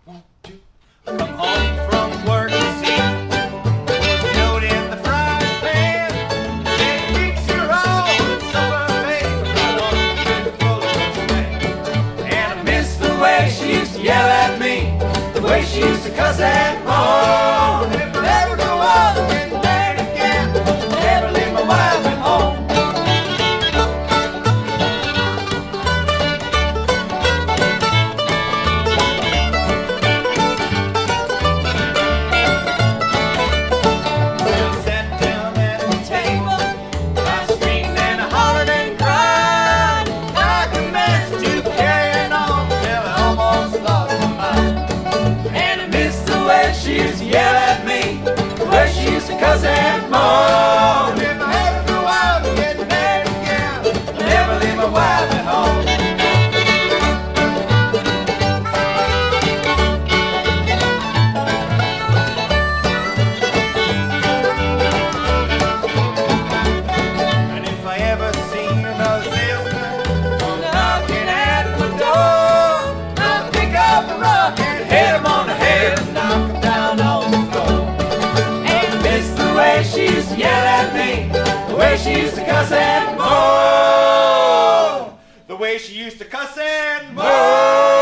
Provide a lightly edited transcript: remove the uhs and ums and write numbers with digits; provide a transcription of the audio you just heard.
Come home from work and see the note in the frying pan. It keeps your own summer babe right on the full of man. And I miss the way she used to yell at me, the way she used to cuss and moan. If I ever go out and get married again, never leave my wife at home. She used to yell at me, the way she used to cuss and moan. If I ever go out and get married again, I'll never leave my wife at home. And if I ever see another salesman knocking at my door, I'll pick up the rock and hit him on the head and knock him down on the floor. And I miss the way she used to yell at me, the way she used to cuss and moan, the way she used to cuss and moan.